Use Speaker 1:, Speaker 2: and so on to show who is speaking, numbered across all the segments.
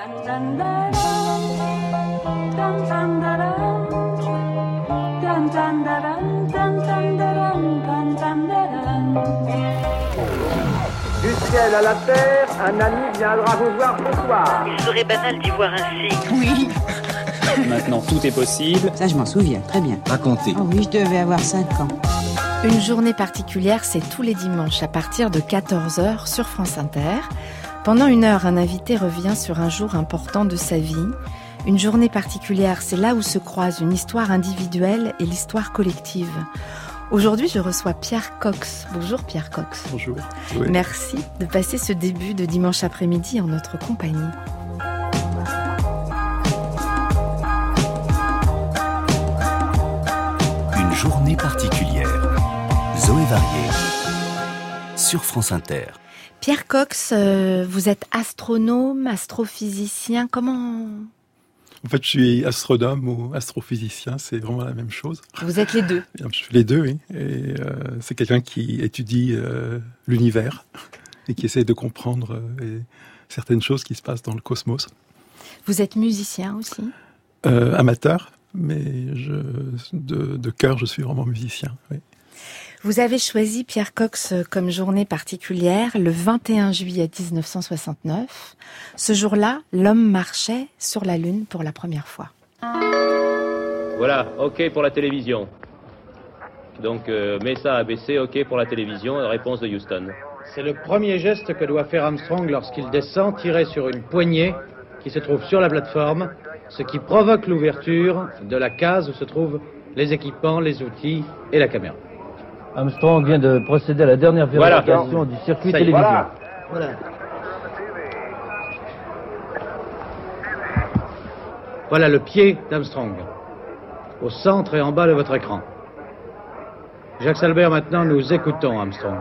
Speaker 1: Du ciel à la terre, un ami viendra vous voir ce soir.
Speaker 2: Il serait banal d'y voir ainsi.
Speaker 3: Oui.
Speaker 4: Maintenant, tout est possible.
Speaker 3: Ça, je m'en souviens, très bien.
Speaker 4: Racontez.
Speaker 3: Oh oui, je devais avoir 5 ans.
Speaker 5: Une journée particulière, c'est tous les dimanches à partir de 14h sur France Inter. Pendant 1 heure, un invité revient sur un jour important de sa vie. Une journée particulière, c'est là où se croisent une histoire individuelle et l'histoire collective. Aujourd'hui, je reçois Pierre Cox. Bonjour Pierre Cox.
Speaker 6: Bonjour. Oui.
Speaker 5: Merci de passer ce début de dimanche après-midi en notre compagnie.
Speaker 7: Une journée particulière. Zoé Varier sur France Inter.
Speaker 5: Pierre Cox, vous êtes astronome, astrophysicien, comment...
Speaker 6: En fait, je suis astronome ou astrophysicien, c'est vraiment la même chose.
Speaker 5: Vous êtes les deux.
Speaker 6: Je suis les deux, oui. Et c'est quelqu'un qui étudie l'univers et qui essaie de comprendre certaines choses qui se passent dans le cosmos.
Speaker 5: Vous êtes musicien aussi ?
Speaker 6: Amateur, mais de cœur, je suis vraiment musicien, oui.
Speaker 5: Vous avez choisi, Pierre Cox, comme journée particulière le 21 juillet 1969. Ce jour-là, l'homme marchait sur la Lune pour la première fois.
Speaker 8: Voilà, OK pour la télévision. Donc, Mesa ABC, OK pour la télévision, réponse de Houston.
Speaker 9: C'est le premier geste que doit faire Armstrong lorsqu'il descend, tiré sur une poignée qui se trouve sur la plateforme, ce qui provoque l'ouverture de la case où se trouvent les équipements, les outils et la caméra.
Speaker 10: Armstrong vient de procéder à la dernière vérification du circuit télévision.
Speaker 9: Voilà le pied d'Armstrong, au centre et en bas de votre écran. Jacques Salbert, maintenant, nous écoutons Armstrong.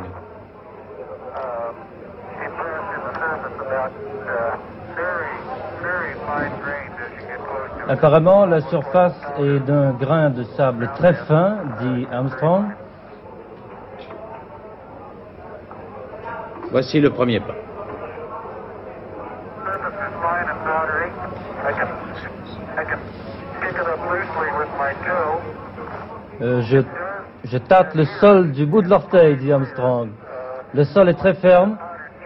Speaker 10: Apparemment, la surface est d'un grain de sable très fin, dit Armstrong.
Speaker 9: Voici le premier pas.
Speaker 10: Je tâte le sol du bout de l'orteil, dit Armstrong. Le sol est très ferme.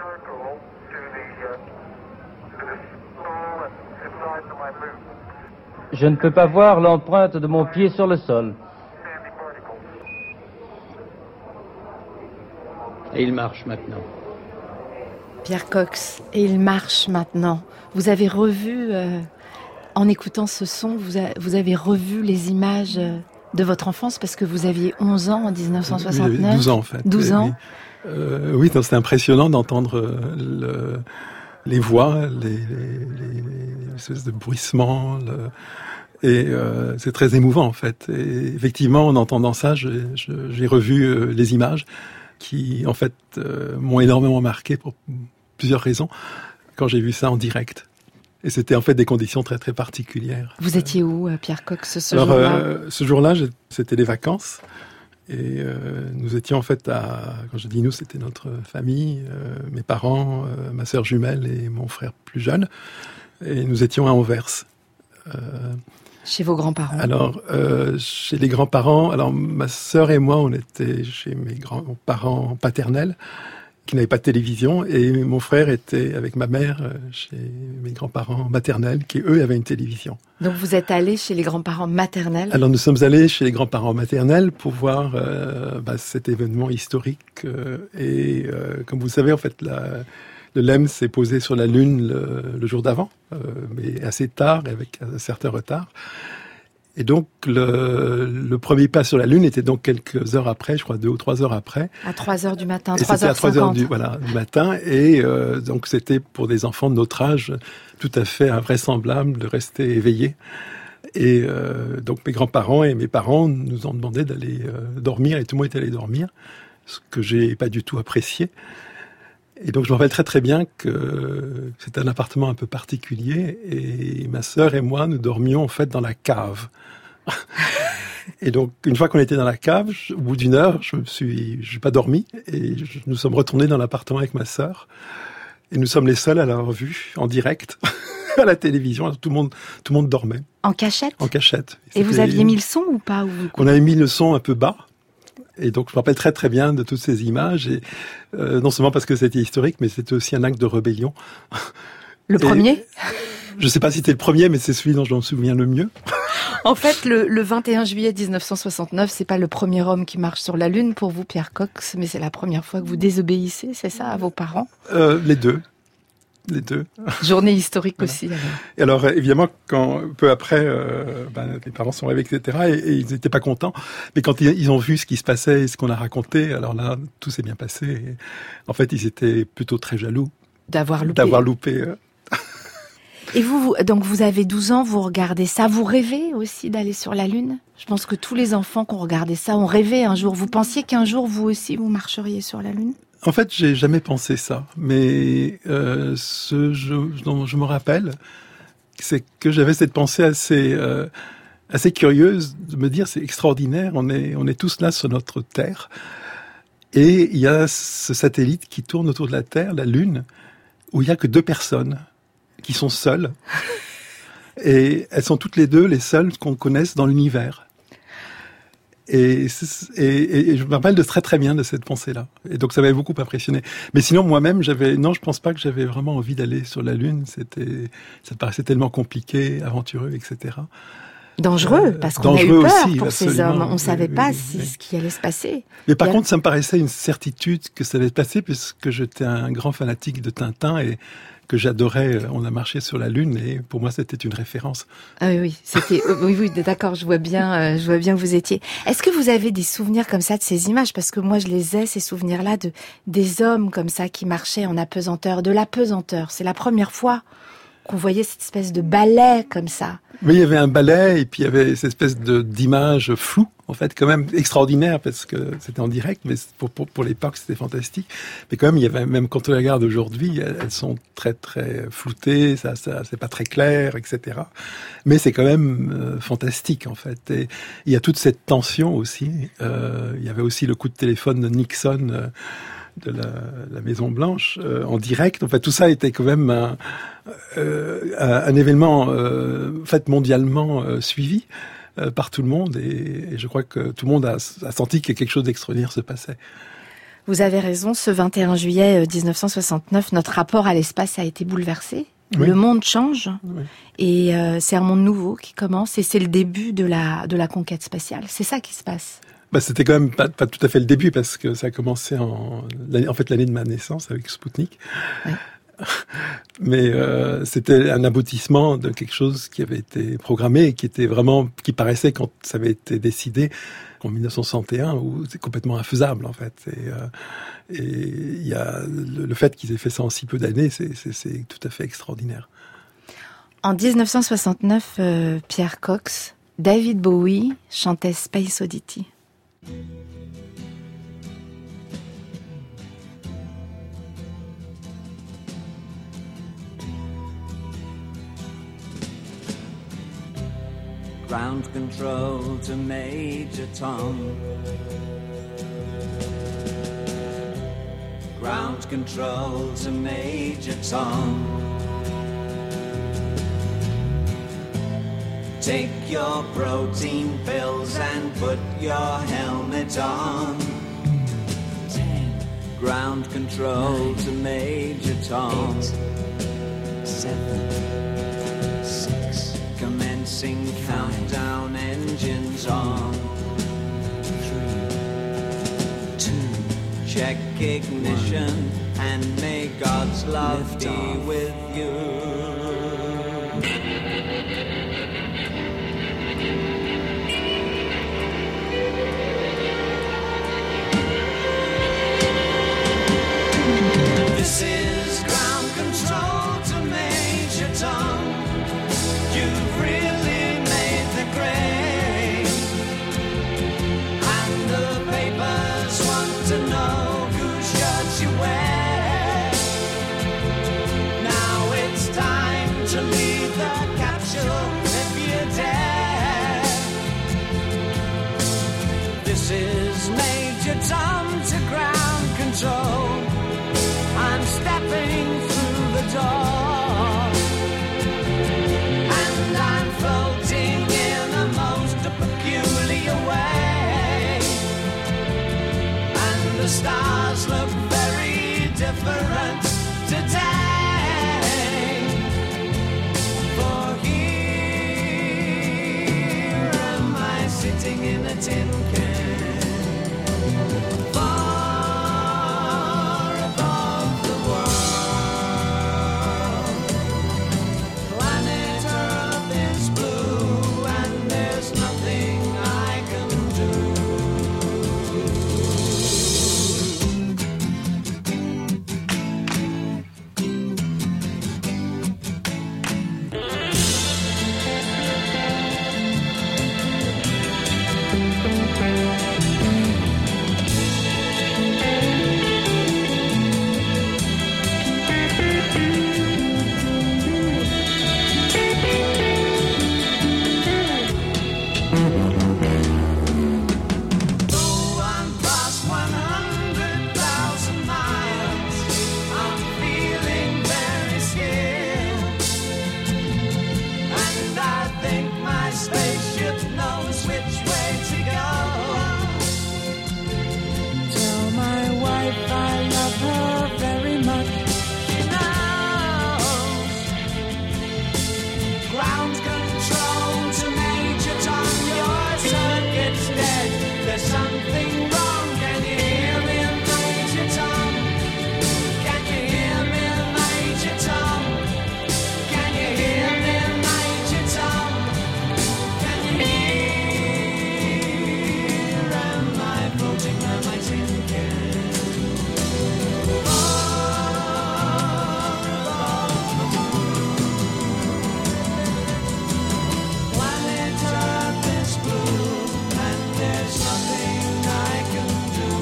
Speaker 10: Je ne peux pas voir l'empreinte de mon pied sur le sol.
Speaker 9: Et il marche maintenant.
Speaker 5: Pierre Cox, et il marche maintenant. Vous avez revu, en écoutant ce son, vous avez revu les images de votre enfance parce que vous aviez 11 ans en 1969.
Speaker 6: Oui, 12 ans en fait.
Speaker 5: 12 ans.
Speaker 6: Oui, c'était impressionnant d'entendre les voix, les espèces de bruissements. Et c'est très émouvant en fait. Et effectivement, en entendant ça, j'ai revu les images qui, en fait, m'ont énormément marqué pour plusieurs raisons quand j'ai vu ça en direct. Et c'était en fait des conditions très très particulières.
Speaker 5: Vous étiez où, Pierre Cox, ce jour-là ?
Speaker 6: Ce jour-là, c'était les vacances. Et nous étions en fait quand je dis nous, c'était notre famille, mes parents, ma sœur jumelle et mon frère plus jeune. Et nous étions à Anvers.
Speaker 5: Chez vos grands-parents ? Alors,
Speaker 6: chez les grands-parents, alors ma sœur et moi, on était chez mes grands-parents paternels, qui n'avaient pas de télévision, et mon frère était avec ma mère chez mes grands-parents maternels, qui eux avaient une télévision.
Speaker 5: Donc vous êtes allés chez les grands-parents maternels ?
Speaker 6: Alors nous sommes allés chez les grands-parents maternels pour voir cet événement historique. Et comme vous savez, en fait, le LEM s'est posé sur la Lune le jour d'avant, mais assez tard, avec un certain retard. Et donc, le premier pas sur la Lune était donc quelques heures après, je crois 2 ou 3 heures après.
Speaker 5: À 3 heures du matin, 3h50.
Speaker 6: C'était à 3 heures du matin. Et donc, c'était pour des enfants de notre âge tout à fait invraisemblable de rester éveillés. Et donc, mes grands-parents et mes parents nous ont demandé d'aller dormir, et tout le monde est allé dormir, ce que j'ai pas du tout apprécié. Et donc, je me rappelle très très bien que c'était un appartement un peu particulier, et ma sœur et moi, nous dormions en fait dans la cave. Et donc, une fois qu'on était dans la cave, au bout d'1 heure, j'ai pas dormi, et nous sommes retournés dans l'appartement avec ma sœur. Et nous sommes les seuls à l'avoir vu en direct à la télévision. Alors, tout le monde dormait.
Speaker 5: En cachette ?
Speaker 6: En cachette.
Speaker 5: Et vous aviez mis le son ou pas ?
Speaker 6: On avait mis le son un peu bas. Et donc, je me rappelle très très bien de toutes ces images. Et non seulement parce que c'était historique, mais c'était aussi un acte de rébellion.
Speaker 5: Le premier ?
Speaker 6: Je ne sais pas si c'était le premier, mais c'est celui dont je m'en souviens le mieux.
Speaker 5: En fait, le 21 juillet 1969, c'est pas le premier homme qui marche sur la Lune pour vous, Pierre Cox, mais c'est la première fois que vous désobéissez, c'est ça, à vos parents ?
Speaker 6: Les deux.
Speaker 5: Journée historique voilà. Aussi.
Speaker 6: Et alors, évidemment, peu après, les parents sont arrivés, etc., et ils n'étaient pas contents. Mais quand ils ont vu ce qui se passait et ce qu'on a raconté, alors là, tout s'est bien passé. Et en fait, ils étaient plutôt très jaloux
Speaker 5: d'avoir loupé. Et donc vous avez 12 ans, vous regardez ça, vous rêvez aussi d'aller sur la Lune ? Je pense que tous les enfants qui ont regardé ça ont rêvé un jour. Vous pensiez qu'un jour, vous aussi, vous marcheriez sur la Lune ?
Speaker 6: En fait, j'ai jamais pensé ça. Mais ce dont je me rappelle, c'est que j'avais cette pensée assez curieuse de me dire, c'est extraordinaire, on est tous là sur notre Terre. Et il y a ce satellite qui tourne autour de la Terre, la Lune, où il n'y a que 2 personnes qui sont seules. Et elles sont toutes les 2 les seules qu'on connaisse dans l'univers. Et je me rappelle de très très bien de cette pensée-là. Et donc ça m'avait beaucoup impressionné. Mais sinon moi-même, je pense pas que j'avais vraiment envie d'aller sur la Lune. Ça paraissait tellement compliqué, aventureux, etc.
Speaker 5: Dangereux, parce qu'on a eu peur aussi, pour
Speaker 6: absolument.
Speaker 5: Ces hommes. On savait pas ce qui allait se passer.
Speaker 6: Mais par contre, ça me paraissait une certitude que ça allait se passer, puisque j'étais un grand fanatique de Tintin et que j'adorais. On a marché sur la Lune et pour moi, c'était une référence.
Speaker 5: Ah oui, c'était, oui, d'accord, je vois bien que vous étiez. Est-ce que vous avez des souvenirs comme ça de ces images? Parce que moi, je les ai, ces souvenirs-là, des hommes comme ça qui marchaient en apesanteur, de l'apesanteur. C'est la première fois qu'on voyait cette espèce de balai comme ça.
Speaker 6: Mais il y avait un balai et puis il y avait cette espèce d'image floue, en fait, quand même extraordinaire parce que c'était en direct, mais pour l'époque c'était fantastique. Mais quand même, il y avait, même quand on les regarde aujourd'hui, elles sont très très floutées, ça c'est pas très clair, etc. Mais c'est quand même fantastique en fait. Et il y a toute cette tension aussi. Il y avait aussi le coup de téléphone de Nixon. De la Maison Blanche en direct. En fait, tout ça était quand même un événement fait mondialement suivi par tout le monde et je crois que tout le monde a senti que quelque chose d'extraordinaire se passait.
Speaker 5: Vous avez raison, ce 21 juillet 1969, notre rapport à l'espace a été bouleversé. Oui. Le monde change et c'est un monde nouveau qui commence et c'est le début de la conquête spatiale. C'est ça qui se passe.
Speaker 6: C'était quand même pas tout à fait le début parce que ça a commencé l'année de ma naissance avec Spoutnik. Oui. Mais c'était un aboutissement de quelque chose qui avait été programmé et qui paraissait quand ça avait été décidé en 1961 où c'est complètement infaisable en fait. Et il y a le fait qu'ils aient fait ça en si peu d'années, c'est tout à fait extraordinaire.
Speaker 5: En 1969, Pierre Cox, David Bowie chantait Space Oddity.
Speaker 11: Ground control to Major Tom. Ground control to Major Tom. Take your protein pills and put your helmet on. 10. Ground control 9, to Major Tom. 8, 7, 6. Commencing 5, countdown, engines on. 3, 2. Check ignition 1, and may God's love be off with you. This is ground control to Major Tom. You've really made the grade, and the papers want to know whose shirt you wear. Now it's time to leave the capsule if you dare. This is Major Tom to ground control. I'm stepping through tin can. Far above the world, planet Earth is blue, and there's nothing I can do. Though I'm past 100,000 miles, I'm feeling very scared, and I think my spaceship knows which way to go. Tell my wife I love her very much. She knows. Ground control to Major Tom, your circuit's dead. There's something wrong. Can you hear me, Major Tom? Can you hear me, Major Tom? Can you hear me, Major Tom? Can you hear? Am I floating on my tin can? Planet Earth is blue, and there's nothing I can do.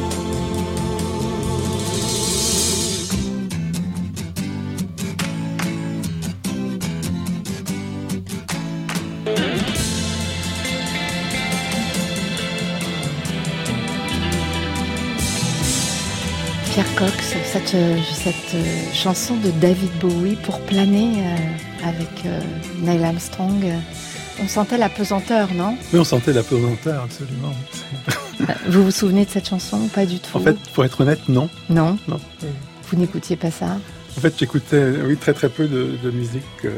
Speaker 5: Pierre Cox, cette chanson de David Bowie pour planer avec Neil Armstrong, on sentait la pesanteur, non?
Speaker 6: Oui, on sentait la pesanteur, absolument.
Speaker 5: Vous vous souvenez de cette chanson ou pas du tout?
Speaker 6: En fait, pour être honnête, non.
Speaker 5: Non?
Speaker 6: Non.
Speaker 5: Vous n'écoutiez pas ça?
Speaker 6: En fait, j'écoutais, oui, très très peu de musique de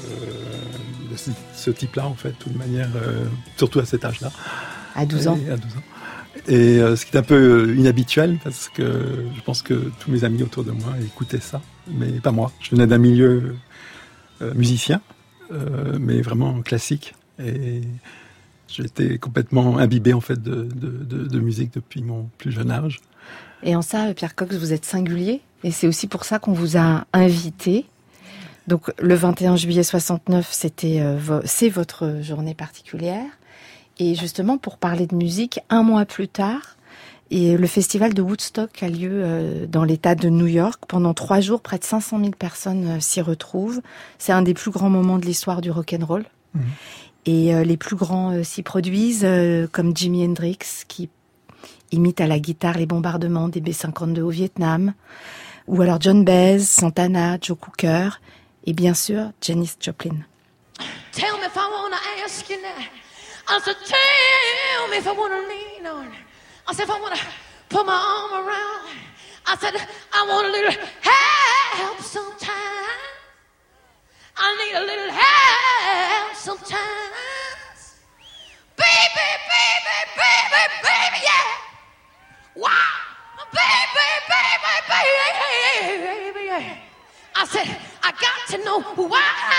Speaker 6: ce type-là, en fait, de toute manière, surtout à cet âge-là.
Speaker 5: À 12 ans?
Speaker 6: À 12 ans. Et ce qui est un peu inhabituel, parce que je pense que tous mes amis autour de moi écoutaient ça, mais pas moi. Je venais d'un milieu musicien, mais vraiment classique. Et j'étais complètement imbibé, en fait, de musique depuis mon plus jeune âge.
Speaker 5: Et en ça, Pierre Cox, vous êtes singulier. Et c'est aussi pour ça qu'on vous a invité. Donc, le 21 juillet 69, c'est votre journée particulière. Et justement, pour parler de musique, un mois plus tard, et le festival de Woodstock a lieu dans l'État de New York. Pendant 3 jours, près de 500 000 personnes s'y retrouvent. C'est un des plus grands moments de l'histoire du rock'n'roll. Mmh. Et les plus grands s'y produisent, comme Jimi Hendrix, qui imite à la guitare les bombardements des B-52 au Vietnam, ou alors John Baez, Santana, Joe Cooker, et bien sûr, Janis Joplin.
Speaker 12: Tell me if I wanna ask you now. I said, tell me if I wanna lean on. I said, if I wanna put my arm around. I said, I want a little help sometimes. I need a little help sometimes. Baby, baby, baby, baby, yeah. Wow. Baby, baby, baby, yeah. I said, I got to know why.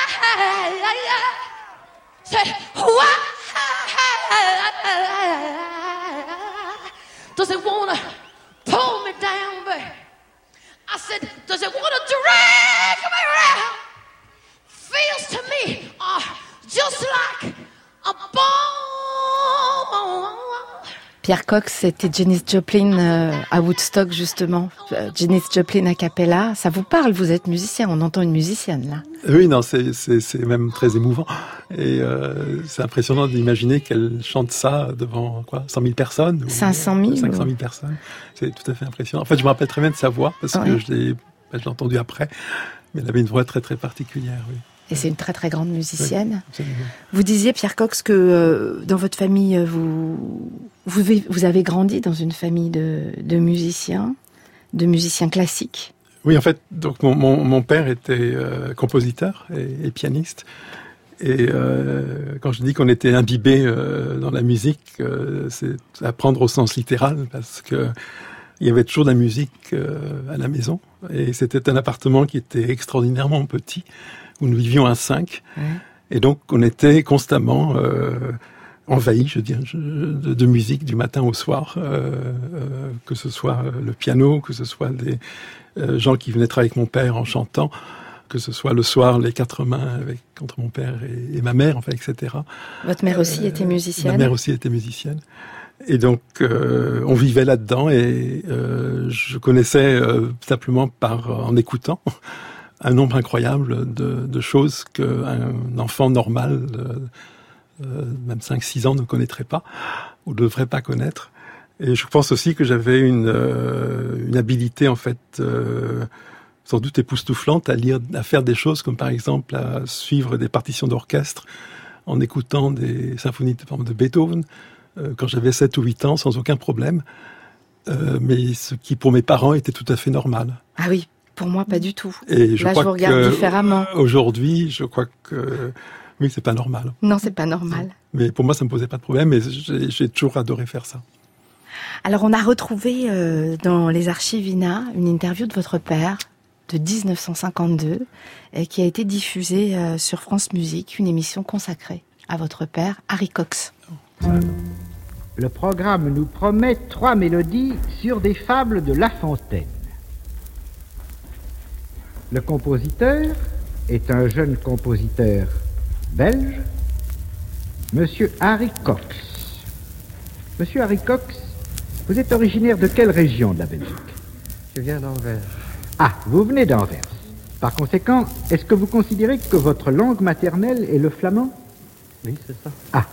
Speaker 12: Said, why does it wanna pull me down, baby? I said, does it wanna drag me around? Feels to me just like a bomb.
Speaker 5: Pierre Cox, c'était Janis Joplin à Woodstock, justement. Janis Joplin a cappella. Ça vous parle, vous êtes musicien, on entend une musicienne, là.
Speaker 6: Oui, non, c'est même très émouvant. Et c'est impressionnant d'imaginer qu'elle chante ça devant, 100 000 personnes.
Speaker 5: 500 000
Speaker 6: 500 000 personnes. C'est tout à fait impressionnant. En fait, je me rappelle très bien de sa voix, parce que je l'ai entendu après. Mais elle avait une voix très, très particulière, oui.
Speaker 5: Et c'est une très très grande musicienne.
Speaker 6: Oui,
Speaker 5: vous disiez, Pierre Cox, que dans votre famille, vous avez grandi dans une famille de musiciens classiques.
Speaker 6: Oui, en fait, donc mon père était compositeur et pianiste. Et quand je dis qu'on était imbibé dans la musique, c'est à prendre au sens littéral, parce que il y avait toujours de la musique à la maison. Et c'était un appartement qui était extraordinairement petit, où nous vivions à 5. Et donc, on était constamment envahi, je dirais, de musique du matin au soir, que ce soit le piano, que ce soit des gens qui venaient travailler avec mon père en chantant, que ce soit le soir les 4 mains entre mon père et ma mère, enfin, etc.
Speaker 5: Votre mère aussi était musicienne?
Speaker 6: Ma mère aussi était musicienne. Et donc, on vivait là-dedans, et je connaissais simplement en écoutant un nombre incroyable de choses qu'un enfant normal, même 5-6 ans, ne connaîtrait pas, ou ne devrait pas connaître. Et je pense aussi que j'avais une habilité, en fait, sans doute époustouflante, à faire des choses comme, par exemple, à suivre des partitions d'orchestre en écoutant des symphonies de Beethoven, quand j'avais 7 ou 8 ans, sans aucun problème. Mais ce qui, pour mes parents, était tout à fait normal.
Speaker 5: Ah oui, pour moi, pas du tout.
Speaker 6: Et je
Speaker 5: Là, je vous regarde différemment.
Speaker 6: Aujourd'hui, je crois que oui, c'est pas normal.
Speaker 5: Non, c'est pas normal.
Speaker 6: Mais pour moi, ça me posait pas de problème, mais j'ai toujours adoré faire ça.
Speaker 5: Alors, on a retrouvé dans les archives INA une interview de votre père de 1952 qui a été diffusée sur France Musique, une émission consacrée à votre père, Harry Cox.
Speaker 13: Le programme nous promet 3 mélodies sur des fables de La Fontaine. Le compositeur est un jeune compositeur belge, Monsieur Harry Cox. Monsieur Harry Cox, vous êtes originaire de quelle région de la Belgique?
Speaker 14: Je viens d'Anvers.
Speaker 13: Ah, vous venez d'Anvers. Par conséquent, est-ce que vous considérez que votre langue maternelle est le flamand?
Speaker 14: Oui, c'est ça.
Speaker 13: Ah.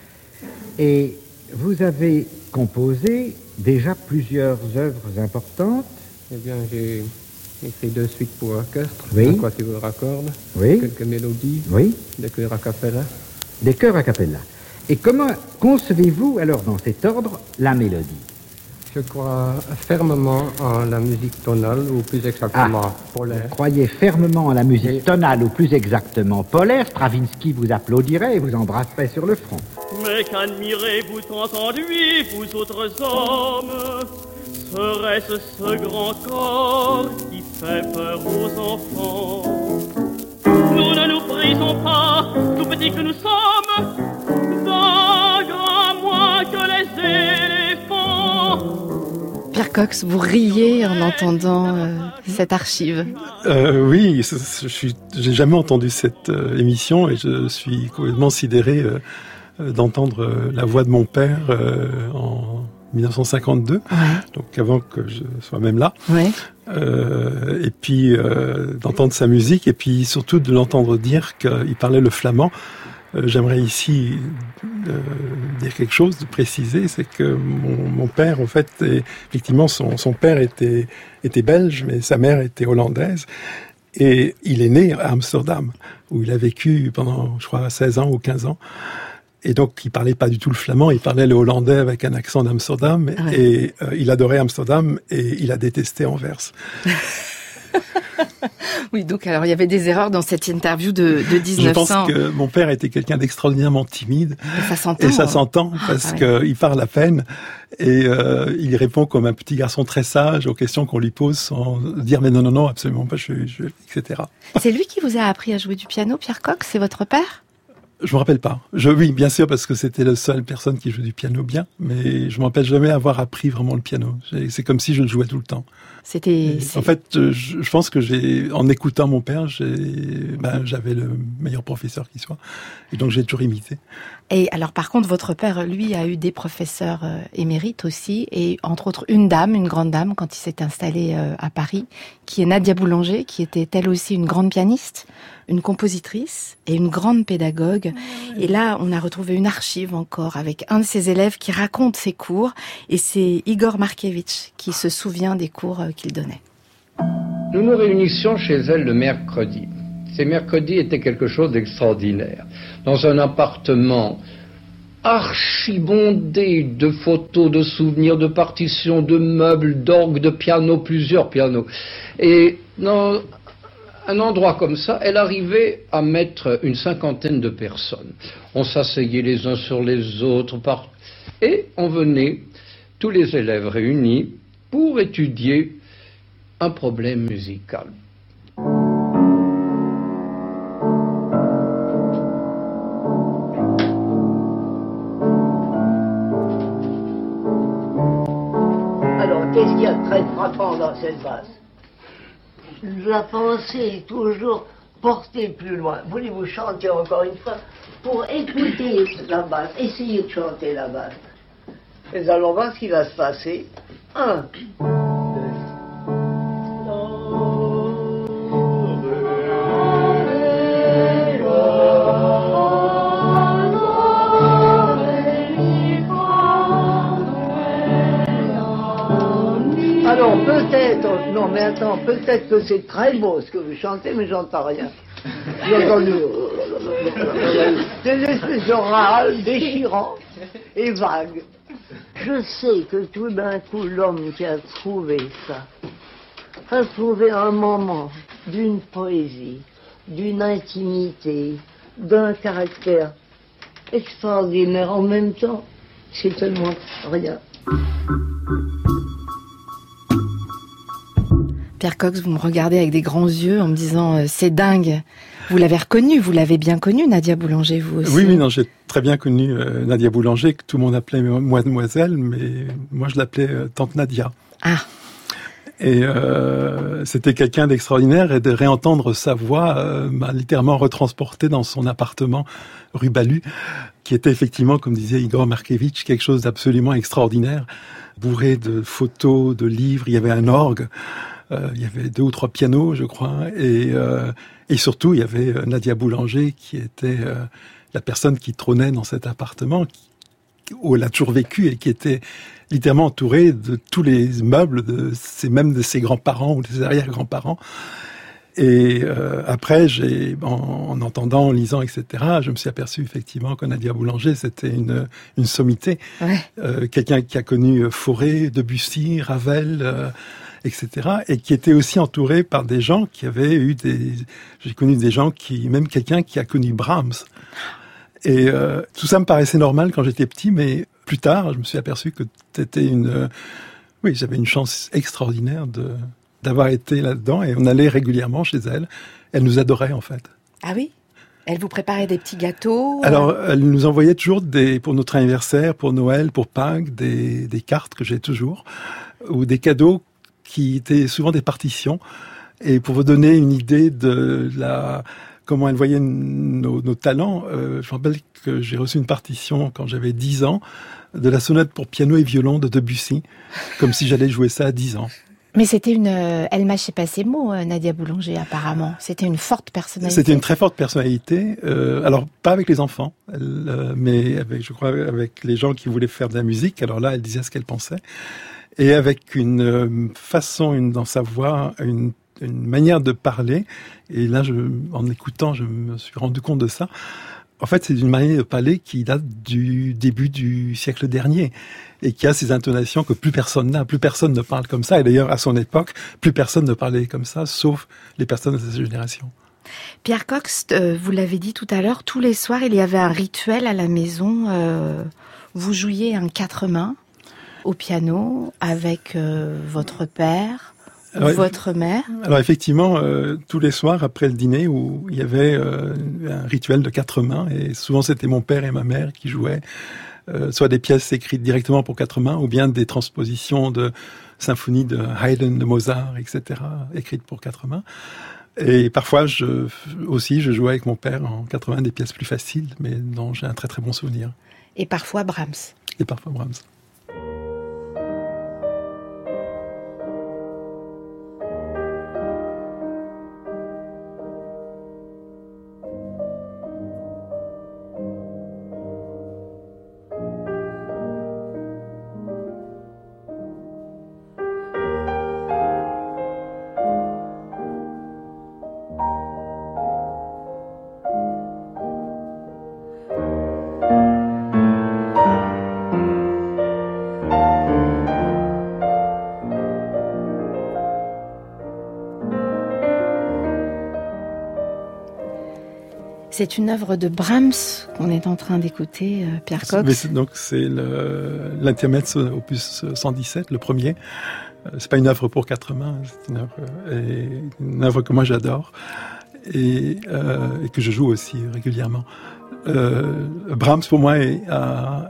Speaker 13: Et vous avez composé déjà plusieurs œuvres importantes?
Speaker 14: Eh bien, j'ai écrit 2 suites pour orchestre,
Speaker 13: oui.
Speaker 14: Un quatuor à cordes,
Speaker 13: oui.
Speaker 14: Quelques mélodies,
Speaker 13: oui.
Speaker 14: Des chœurs a cappella.
Speaker 13: Des chœurs a cappella. Et comment concevez-vous alors dans cet ordre la mélodie?
Speaker 14: Je crois fermement en la musique tonale, ou plus exactement polaire.
Speaker 13: Vous croyez fermement en la musique tonale, ou plus exactement polaire. Stravinsky vous applaudirait et vous embrasserait sur le front.
Speaker 15: Mais qu'admirez-vous tant en lui, vous autres hommes? Serait-ce ce grand corps qui fait peur aux enfants? Nous ne nous brisons pas, tout petits que nous sommes, d'un grand moins que les éléphants.
Speaker 5: Pierre Cox, vous riez en entendant cette archive.
Speaker 6: Oui, j'ai jamais entendu cette émission, et je suis complètement sidéré d'entendre la voix de mon père en 1952, donc avant que je sois même là.
Speaker 5: Ouais.
Speaker 6: Et puis d'entendre sa musique, et puis surtout de l'entendre dire qu'il parlait le flamand. J'aimerais ici dire quelque chose, de préciser, c'est que mon père, en fait, effectivement, son père était belge, mais sa mère était hollandaise, et il est né à Amsterdam, où il a vécu pendant, je crois, 16 ans ou 15 ans. Et donc, il parlait pas du tout le flamand, il parlait le hollandais avec un accent d'Amsterdam, et il adorait Amsterdam, et il a détesté Anvers.
Speaker 5: Oui, donc alors il y avait des erreurs dans cette interview de 1900.
Speaker 6: Je pense que mon père était quelqu'un d'extraordinairement timide.
Speaker 5: Et ça
Speaker 6: s'entend. Parce qu'il parle à peine, et il répond comme un petit garçon très sage aux questions qu'on lui pose, sans dire mais non, absolument pas, etc.
Speaker 5: C'est lui qui vous a appris à jouer du piano, Pierre Cox? C'est votre père?
Speaker 6: Je me rappelle pas. Oui, bien sûr, parce que c'était la seule personne qui joue du piano bien, mais je me rappelle jamais avoir appris vraiment le piano. C'est comme si je le jouais tout le temps. En fait, je pense que en écoutant mon père, j'avais le meilleur professeur qui soit, et donc j'ai toujours imité.
Speaker 5: Et alors, par contre, votre père, lui, a eu des professeurs émérites aussi, et entre autres une grande dame, quand il s'est installé à Paris, qui est Nadia Boulanger, qui était elle aussi une grande pianiste, une compositrice et une grande pédagogue. Et là, on a retrouvé une archive encore avec un de ses élèves qui raconte ses cours, et c'est Igor Markevitch qui se souvient des cours qu'il donnait.
Speaker 16: Nous nous réunissions chez elle le mercredi. Ces mercredis étaient quelque chose d'extraordinaire. Dans un appartement archibondé de photos, de souvenirs, de partitions, de meubles, d'orgues, de pianos, plusieurs pianos. Et un endroit comme ça, elle arrivait à mettre une 50aine de personnes. On s'asseyait les uns sur les autres, et on venait, tous les élèves réunis, pour étudier un problème musical.
Speaker 17: Alors, qu'est-ce qu'il y a de très frappant dans cette basse?
Speaker 18: La pensée est toujours portée plus loin. Voulez-vous chanter encore une fois pour écouter la basse? Essayez de chanter la basse.
Speaker 17: Nous allons voir ce qui va se passer. 1, 2. Alors peut-être, non mais attends, peut-être que c'est très beau ce que vous chantez, mais j'entends rien. J'ai entendu des espèces de râles déchirants et vagues.
Speaker 18: Je sais que tout d'un coup, l'homme qui a trouvé ça a trouvé un moment d'une poésie, d'une intimité, d'un caractère extraordinaire. En même temps, c'est tellement rien.
Speaker 5: Pierre Cox, vous me regardez avec des grands yeux en me disant c'est dingue. Vous l'avez reconnue, vous l'avez bien connue, Nadia Boulanger, vous aussi.
Speaker 6: Oui, non, j'ai très bien connu Nadia Boulanger, que tout le monde appelait Mademoiselle, mais moi je l'appelais Tante Nadia.
Speaker 5: Ah.
Speaker 6: Et c'était quelqu'un d'extraordinaire, et de réentendre sa voix m'a littéralement retransporté dans son appartement rue Balu, qui était effectivement, comme disait Igor Markevitch, quelque chose d'absolument extraordinaire, bourré de photos, de livres. Il y avait un orgue. Il y avait 2 ou 3 pianos, je crois, et surtout il y avait Nadia Boulanger qui était la personne qui trônait dans cet appartement, où elle a toujours vécu et qui était littéralement entourée de tous les meubles même de ses grands-parents ou de ses arrière-grands-parents. Et après, en entendant, en lisant, etc., je me suis aperçu effectivement que Nadia Boulanger, c'était une sommité. Ouais. Quelqu'un qui a connu Fauré, Debussy, Ravel, etc., et qui était aussi entouré par des gens qui avaient eu j'ai connu des gens même quelqu'un qui a connu Brahms. Et tout ça me paraissait normal quand j'étais petit, mais plus tard, je me suis aperçu que j'avais une chance extraordinaire d'avoir été là-dedans, et on allait régulièrement chez elle. Elle nous adorait, en fait.
Speaker 5: Ah oui? Elle vous préparait des petits gâteaux?
Speaker 6: Alors, elle nous envoyait toujours pour notre anniversaire, pour Noël, pour Pâques, des cartes que j'ai toujours, ou des cadeaux qui étaient souvent des partitions. Et pour vous donner une idée de comment elle voyait nos talents, je me rappelle que j'ai reçu une partition quand j'avais 10 ans, de la sonate pour piano et violon de Debussy, comme si j'allais jouer ça à 10 ans.
Speaker 5: Mais c'était elle mâchait pas ses mots, Nadia Boulanger, apparemment. C'était une forte personnalité.
Speaker 6: C'était une très forte personnalité. Alors, pas avec les enfants, mais je crois, avec les gens qui voulaient faire de la musique. Alors là, elle disait ce qu'elle pensait. Et avec une façon, dans sa voix, une manière de parler. Et là, en écoutant, je me suis rendu compte de ça. En fait, c'est une manière de parler qui date du début du siècle dernier et qui a ces intonations que plus personne n'a. Plus personne ne parle comme ça. Et d'ailleurs, à son époque, plus personne ne parlait comme ça, sauf les personnes de sa génération.
Speaker 5: Pierre Cox, vous l'avez dit tout à l'heure, tous les soirs, il y avait un rituel à la maison. Vous jouiez un 4 mains au piano avec votre père, votre mère. Alors
Speaker 6: effectivement, tous les soirs après le dîner, où il y avait un rituel de 4 mains, et souvent c'était mon père et ma mère qui jouaient, soit des pièces écrites directement pour 4 mains, ou bien des transpositions de symphonies de Haydn, de Mozart, etc., écrites pour 4 mains. Et parfois, je jouais avec mon père en 80 des pièces plus faciles, mais dont j'ai un très très bon souvenir.
Speaker 5: Et parfois Brahms.
Speaker 6: Et parfois Brahms.
Speaker 5: C'est une œuvre de Brahms qu'on est en train d'écouter, Pierre Cox.
Speaker 6: Donc c'est l'intermezzo opus 117, le premier. C'est pas une œuvre pour quatre mains, c'est une œuvre que moi j'adore et que je joue aussi régulièrement. Brahms pour moi a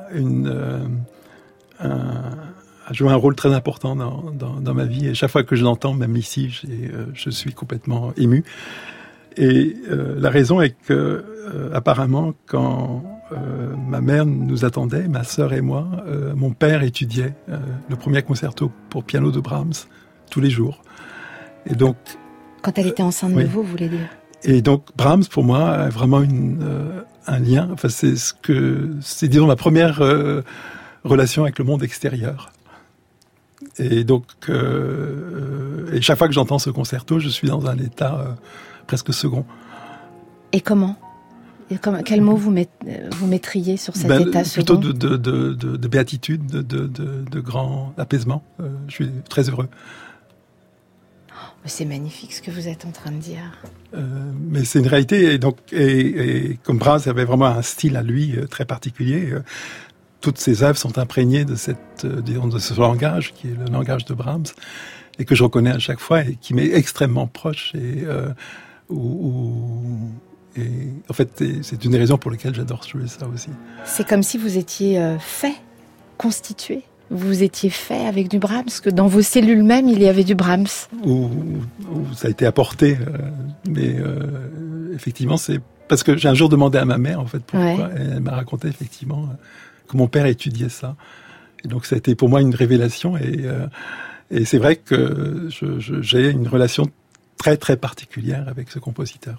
Speaker 6: joué un rôle très important dans ma vie, et chaque fois que je l'entends, même ici, je suis complètement ému. Et la raison est que apparemment, quand ma mère nous attendait, ma sœur et moi, mon père étudiait le premier concerto pour piano de Brahms tous les jours. Et donc,
Speaker 5: quand elle était enceinte de vous voulez dire?
Speaker 6: Et donc Brahms pour moi a vraiment un lien. Enfin, c'est disons ma première relation avec le monde extérieur. Et donc, et chaque fois que j'entends ce concerto, je suis dans un état presque second.
Speaker 5: Et comment? Quel mot vous mettriez sur cet état second?
Speaker 6: Plutôt de béatitude, de grand apaisement. Je suis très heureux.
Speaker 5: C'est magnifique ce que vous êtes en train de dire.
Speaker 6: Mais c'est une réalité, et donc et comme Brahms avait vraiment un style à lui très particulier. Toutes ses œuvres sont imprégnées de de ce langage qui est le langage de Brahms, et que je reconnais à chaque fois et qui m'est extrêmement proche. Et en fait, c'est une des raisons pour lesquelles j'adore jouer ça aussi.
Speaker 5: C'est comme si vous étiez constitué. Vous étiez fait avec du Brahms, que dans vos cellules même, il y avait du Brahms.
Speaker 6: Ou ça a été apporté, mais effectivement, c'est parce que j'ai un jour demandé à ma mère, en fait, pourquoi, et elle m'a raconté effectivement que mon père étudiait ça. Et donc, ça a été pour moi une révélation, et c'est vrai que j'ai une relation très, très particulière avec ce compositeur.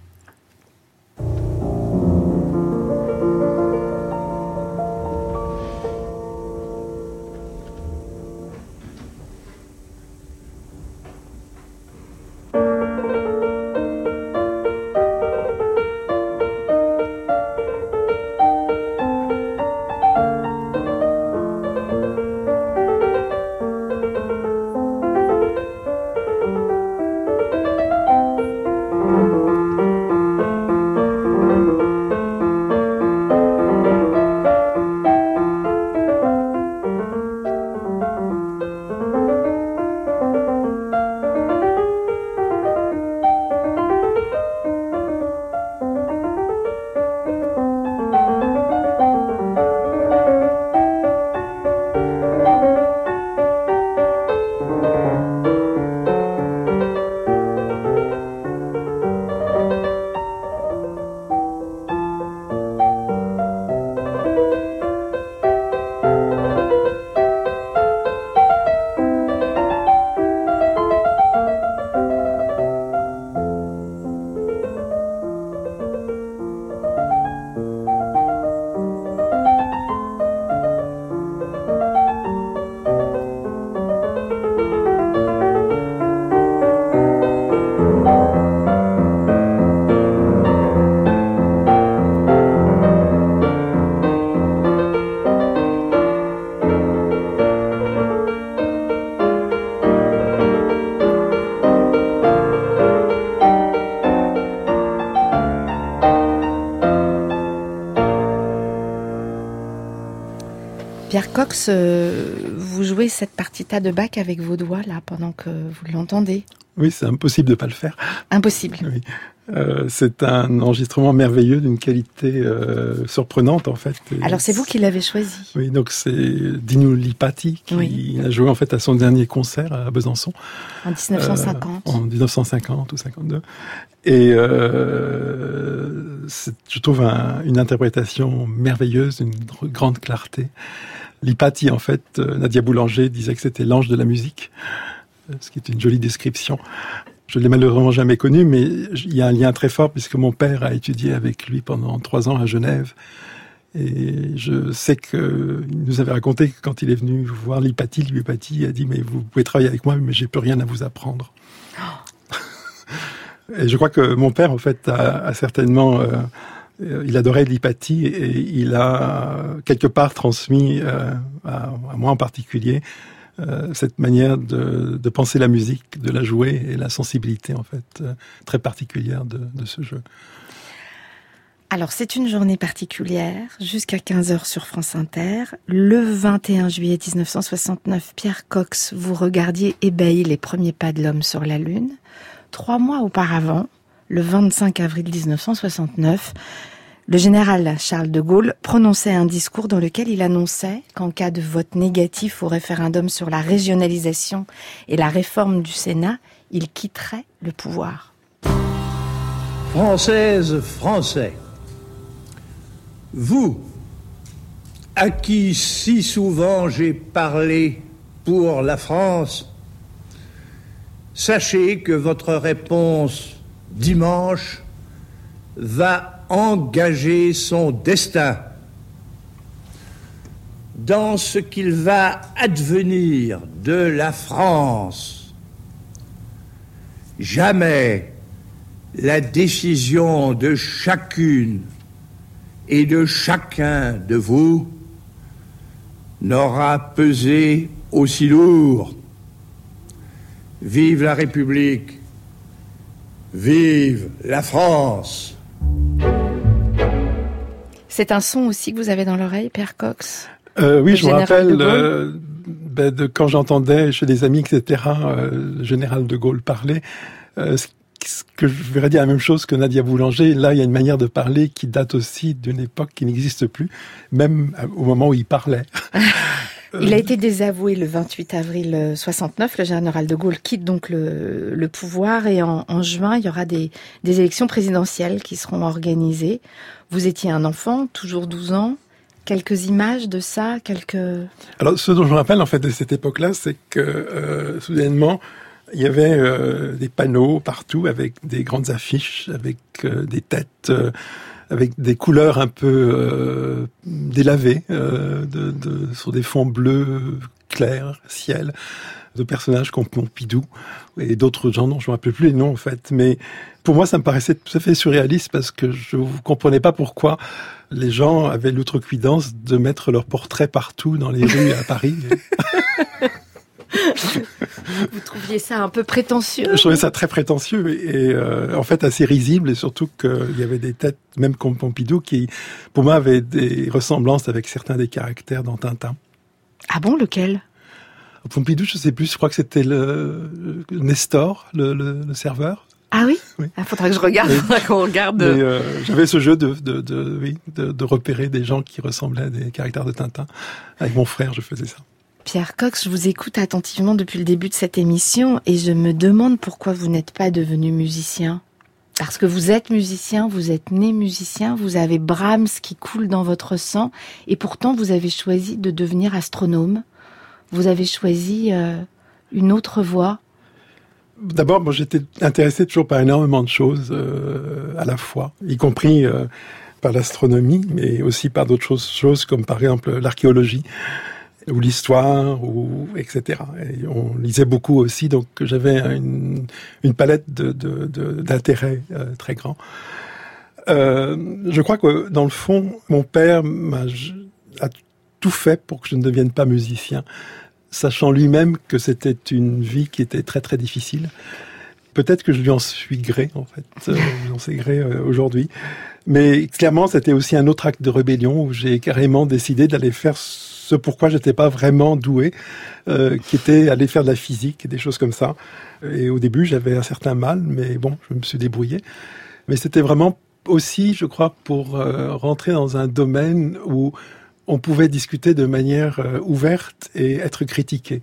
Speaker 5: Pierre Cox, vous jouez cette partita de Bach avec vos doigts, là, pendant que vous l'entendez.
Speaker 6: Oui, c'est impossible de ne pas le faire.
Speaker 5: Impossible.
Speaker 6: Oui. C'est un enregistrement merveilleux, d'une qualité surprenante, en fait.
Speaker 5: Alors, c'est vous qui l'avez choisi.
Speaker 6: Oui, donc c'est Dinu Lipati qui a joué, en fait, à son dernier concert à Besançon.
Speaker 5: En 1950.
Speaker 6: En 1950 ou 52. Et je trouve une interprétation merveilleuse, une grande clarté. Lipati, en fait, Nadia Boulanger disait que c'était l'ange de la musique, ce qui est une jolie description. Je ne l'ai malheureusement jamais connu, mais il y a un lien très fort puisque mon père a étudié avec lui pendant 3 ans à Genève. Et je sais qu'il nous avait raconté que quand il est venu voir Lipati a dit « Mais vous pouvez travailler avec moi, mais j'ai plus rien à vous apprendre. » Et je crois que mon père, en fait, a certainement... il adorait Lipati et il a quelque part transmis, à moi en particulier, cette manière de penser la musique, de la jouer et la sensibilité, en fait, très particulière de ce jeu.
Speaker 5: Alors, c'est une journée particulière, jusqu'à 15h sur France Inter. Le 21 juillet 1969, Pierre Cox, vous regardiez ébahi les premiers pas de l'homme sur la Lune. 3 mois auparavant, le 25 avril 1969, le général Charles de Gaulle prononçait un discours dans lequel il annonçait qu'en cas de vote négatif au référendum sur la régionalisation et la réforme du Sénat, il quitterait le pouvoir.
Speaker 19: Françaises, Français, vous, à qui si souvent j'ai parlé pour la France, sachez que votre réponse dimanche va engager son destin dans ce qu'il va advenir de la France. Jamais la décision de chacune et de chacun de vous n'aura pesé aussi lourd. Vive la République, vive la France.
Speaker 5: C'est un son aussi que vous avez dans l'oreille, Pierre Cox?
Speaker 6: Oui, je me rappelle de quand j'entendais chez des amis, etc., le général de Gaulle parler, ce que je verrais dire la même chose que Nadia Boulanger. Là, il y a une manière de parler qui date aussi d'une époque qui n'existe plus, même au moment où il parlait.
Speaker 5: Il a été désavoué le 28 avril 69. Le général de Gaulle quitte donc le pouvoir et en juin, il y aura des élections présidentielles qui seront organisées. Vous étiez un enfant, toujours 12 ans. Quelques images de ça,
Speaker 6: Alors, ce dont je me rappelle en fait de cette époque-là, c'est que soudainement, il y avait des panneaux partout avec des grandes affiches, avec des têtes, avec des couleurs un peu délavées, sur des fonds bleus clairs, ciel, de personnages comme Pompidou et d'autres gens dont je ne me rappelle plus les noms en fait. Mais pour moi, ça me paraissait tout à fait surréaliste parce que je ne comprenais pas pourquoi les gens avaient l'outrecuidance de mettre leurs portraits partout dans les rues à Paris.
Speaker 5: Vous trouviez ça un peu prétentieux?
Speaker 6: Je trouvais ça très prétentieux et en fait assez risible, et surtout qu'il y avait des têtes, même comme Pompidou, qui pour moi avaient des ressemblances avec certains des caractères dans Tintin.
Speaker 5: Ah bon, lequel?
Speaker 6: Pompidou, je sais plus, je crois que c'était le Nestor, le serveur.
Speaker 5: Ah oui, oui. Ah, faudra que je regarde, faudra qu'on regarde.
Speaker 6: Mais, j'avais ce jeu de repérer des gens qui ressemblaient à des caractères de Tintin. Avec mon frère, je faisais ça.
Speaker 5: Pierre Cox, je vous écoute attentivement depuis le début de cette émission et je me demande pourquoi vous n'êtes pas devenu musicien. Parce que vous êtes musicien, vous êtes né musicien, vous avez Brahms qui coule dans votre sang et pourtant vous avez choisi de devenir astronome. Vous avez choisi une autre voie.
Speaker 6: D'abord, moi, j'étais intéressé toujours par énormément de choses à la fois, y compris par l'astronomie, mais aussi par d'autres choses comme par exemple l'archéologie ou l'histoire, etc. Et on lisait beaucoup aussi, donc j'avais une palette d'intérêts très grand. Je crois que dans le fond, mon père a tout fait pour que je ne devienne pas musicien, sachant lui-même que c'était une vie qui était très très difficile. Peut-être que je lui en suis gré, en fait. Je lui en suis gré aujourd'hui. Mais clairement, c'était aussi un autre acte de rébellion où j'ai carrément décidé d'aller faire ce pourquoi j'étais pas vraiment doué, qui était aller faire de la physique et des choses comme ça. Et au début, j'avais un certain mal, mais bon, je me suis débrouillé. Mais c'était vraiment aussi, je crois, pour rentrer dans un domaine où on pouvait discuter de manière ouverte et être critiqué.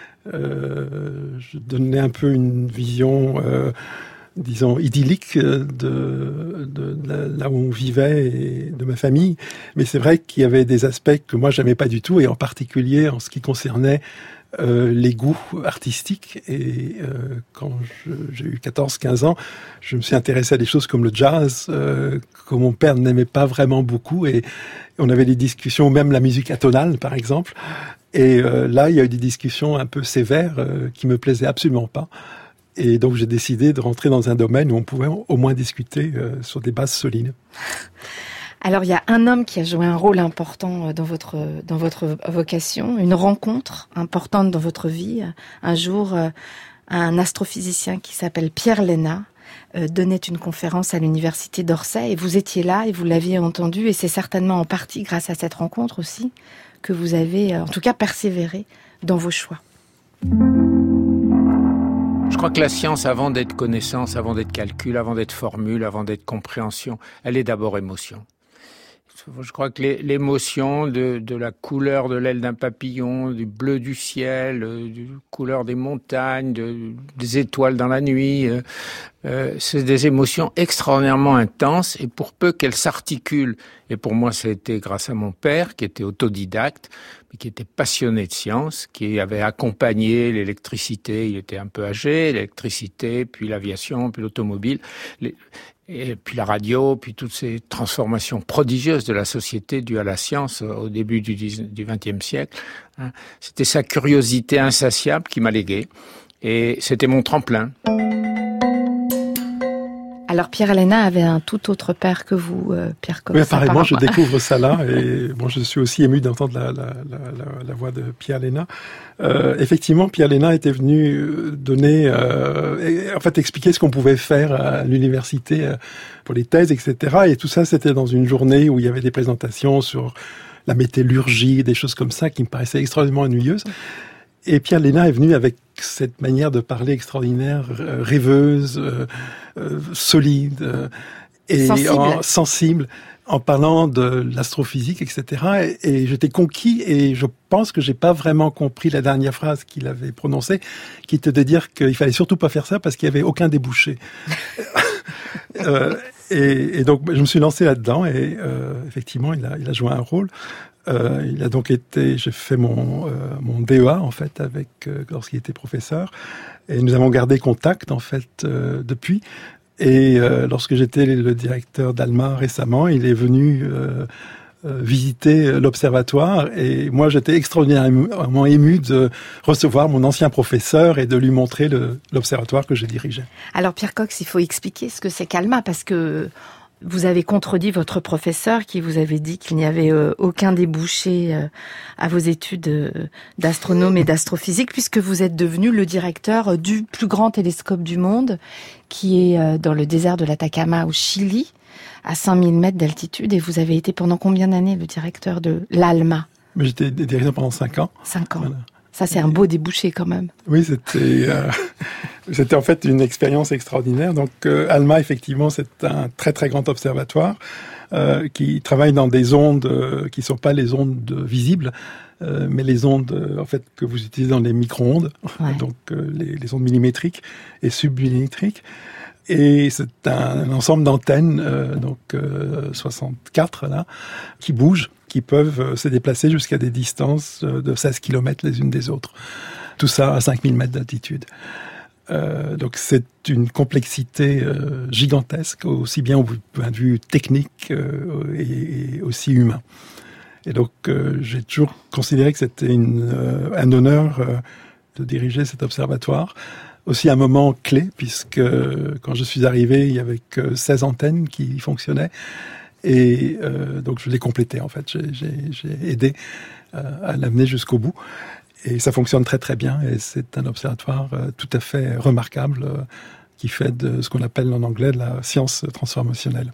Speaker 6: Je donnais un peu une vision, disons, idyllique de là où on vivait et de ma famille. Mais c'est vrai qu'il y avait des aspects que moi, j'aimais pas du tout, et en particulier en ce qui concernait les goûts artistiques. Et quand j'ai eu 14-15 ans, je me suis intéressé à des choses comme le jazz, que mon père n'aimait pas vraiment beaucoup. Et on avait des discussions, même la musique atonale, par exemple. Et là, il y a eu des discussions un peu sévères qui me plaisaient absolument pas. Et donc, j'ai décidé de rentrer dans un domaine où on pouvait au moins discuter sur des bases solides.
Speaker 5: Alors, il y a un homme qui a joué un rôle important dans votre vocation, une rencontre importante dans votre vie. Un jour, un astrophysicien qui s'appelle Pierre Léna donnait une conférence à l'université d'Orsay et vous étiez là et vous l'aviez entendu et c'est certainement en partie grâce à cette rencontre aussi que vous avez, en tout cas, persévéré dans vos choix.
Speaker 20: Je crois que la science, avant d'être connaissance, avant d'être calcul, avant d'être formule, avant d'être compréhension, elle est d'abord émotion. Je crois que l'émotion de la couleur de l'aile d'un papillon, du bleu du ciel, de la couleur des montagnes, des étoiles dans la nuit, c'est des émotions extraordinairement intenses et pour peu qu'elles s'articulent, et pour moi ça a été grâce à mon père qui était autodidacte, mais qui était passionné de science, qui avait accompagné l'électricité, il était un peu âgé, l'électricité, puis l'aviation, puis l'automobile, et puis la radio, puis toutes ces transformations prodigieuses de la société dues à la science au début du XXe siècle. C'était sa curiosité insatiable qui m'a légué, et c'était mon tremplin.
Speaker 5: Alors Pierre Léna avait un tout autre père que vous, Pierre Cox.
Speaker 6: Oui, apparemment, je découvre ça là, et bon, je suis aussi ému d'entendre la voix de Pierre Léna. Effectivement, Pierre Léna était venu donner, expliquer ce qu'on pouvait faire à l'université pour les thèses, etc. Et tout ça, c'était dans une journée où il y avait des présentations sur la métallurgie, des choses comme ça qui me paraissaient extrêmement ennuyeuses. Et Pierre Léna est venu avec cette manière de parler extraordinaire, rêveuse, solide et sensible, en parlant de l'astrophysique, etc. Et j'étais conquis et je pense que j'ai pas vraiment compris la dernière phrase qu'il avait prononcée, qui était de dire qu'il fallait surtout pas faire ça parce qu'il y avait aucun débouché. Et donc je me suis lancé là-dedans et effectivement il a joué un rôle. Il a donc j'ai fait mon DEA en fait lorsqu'il était professeur et nous avons gardé contact en fait depuis. Et lorsque j'étais le directeur d'Alma récemment, il est venu visiter l'observatoire et moi j'étais extraordinairement ému de recevoir mon ancien professeur et de lui montrer l'observatoire que je dirigeais.
Speaker 5: Alors Pierre Cox, il faut expliquer ce que c'est qu'Alma parce que vous avez contredit votre professeur qui vous avait dit qu'il n'y avait aucun débouché à vos études d'astronome et d'astrophysique puisque vous êtes devenu le directeur du plus grand télescope du monde qui est dans le désert de l'Atacama au Chili à 5000 mètres d'altitude et vous avez été pendant combien d'années le directeur de l'ALMA?
Speaker 6: J'étais directeur pendant 5 ans.
Speaker 5: 5 ans. Voilà. Ça, c'est un beau débouché quand même.
Speaker 6: Oui, c'était en fait une expérience extraordinaire. Donc, ALMA, effectivement, c'est un très très grand observatoire qui travaille dans des ondes qui sont pas les ondes visibles, mais les ondes en fait que vous utilisez dans les micro-ondes, donc les ondes millimétriques et submillimétriques. Et c'est un ensemble d'antennes, 64 là, qui bougent, qui peuvent se déplacer jusqu'à des distances de 16 km les unes des autres. Tout ça à 5000 mètres d'altitude. Donc c'est une complexité gigantesque, aussi bien au point de vue technique et aussi humain. Et donc j'ai toujours considéré que c'était un honneur de diriger cet observatoire. Aussi un moment clé, puisque quand je suis arrivé, il y avait que 16 antennes qui fonctionnaient. Et donc je l'ai complété, en fait. J'ai aidé à l'amener jusqu'au bout. Et ça fonctionne très très bien. Et c'est un observatoire tout à fait remarquable qui fait de ce qu'on appelle en anglais de la science transformationnelle.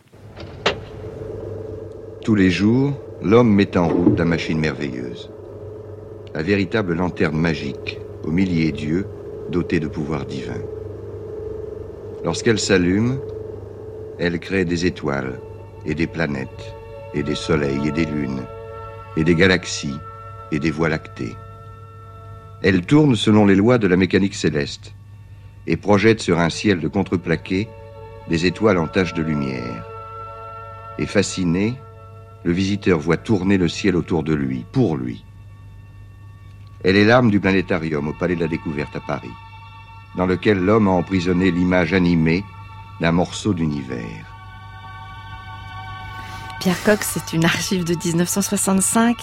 Speaker 21: Tous les jours, l'homme met en route la machine merveilleuse. La véritable lanterne magique, au millier d'yeux, dotée de pouvoirs divins. Lorsqu'elle s'allume, elle crée des étoiles et des planètes, et des soleils et des lunes, et des galaxies et des voies lactées. Elle tourne selon les lois de la mécanique céleste et projette sur un ciel de contreplaqué des étoiles en taches de lumière. Et fasciné, le visiteur voit tourner le ciel autour de lui, pour lui. Elle est l'âme du planétarium au Palais de la Découverte à Paris, dans lequel l'homme a emprisonné l'image animée d'un morceau d'univers.
Speaker 5: Pierre Cox, c'est une archive de 1965.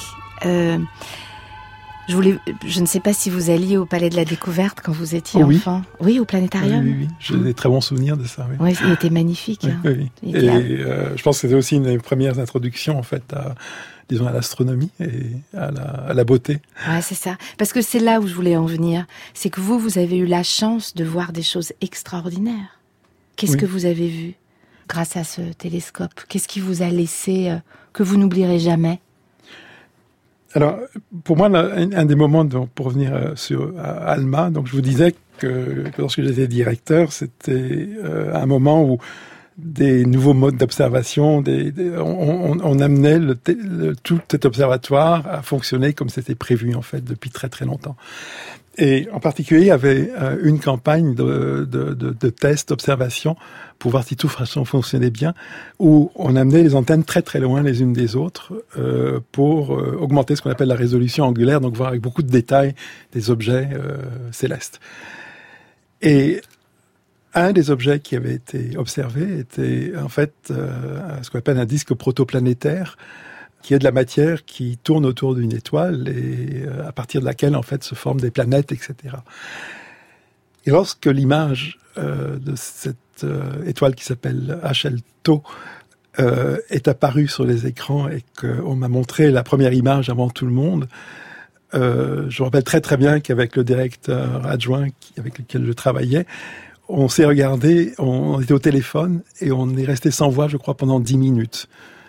Speaker 5: Je ne sais pas si vous alliez au Palais de la Découverte quand vous étiez enfant. Oui, au planétarium.
Speaker 6: Oui. J'ai des très bons souvenirs de ça.
Speaker 5: Oui, il était magnifique.
Speaker 6: Oui. Et je pense que c'était aussi une des premières introductions en fait à l'astronomie et à la beauté.
Speaker 5: Ouais, c'est ça. Parce que c'est là où je voulais en venir. C'est que vous avez eu la chance de voir des choses extraordinaires. Qu'est-ce
Speaker 6: Oui.
Speaker 5: que vous avez vu grâce à ce télescope? Qu'est-ce qui vous a laissé, que vous n'oublierez jamais?
Speaker 6: Alors, pour moi, un des moments, pour revenir à Alma, donc je vous disais que lorsque j'étais directeur, c'était un moment où des nouveaux modes d'observation, on amenait tout cet observatoire à fonctionner comme c'était prévu, en fait, depuis très très longtemps. Et en particulier, il y avait une campagne de tests, d'observation, pour voir si tout fonctionnait bien, où on amenait les antennes très très loin les unes des autres pour augmenter ce qu'on appelle la résolution angulaire, donc voir avec beaucoup de détails des objets célestes. Et un des objets qui avait été observé était en fait ce qu'on appelle un disque protoplanétaire, qui est de la matière qui tourne autour d'une étoile et à partir de laquelle en fait se forment des planètes, etc. Et lorsque l'image de cette étoile qui s'appelle HL-TO est apparue sur les écrans et qu'on m'a montré la première image avant tout le monde, je me rappelle très très bien qu'avec le directeur adjoint avec lequel je travaillais, on s'est regardé, on était au téléphone et on est resté sans voix, je crois, pendant 10 minutes.